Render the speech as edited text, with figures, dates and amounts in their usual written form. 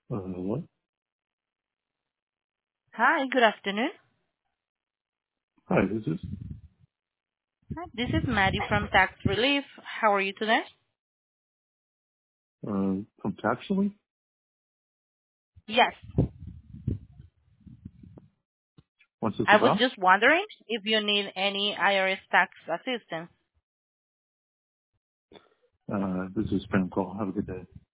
What? Hi, good afternoon. Hi, this is Hi, this is Maddie from Tax Relief. How are you today? from Taxily. Yes. What's this I was about? just wondering if you need any IRS tax assistance. This is a spam call. Have a good day.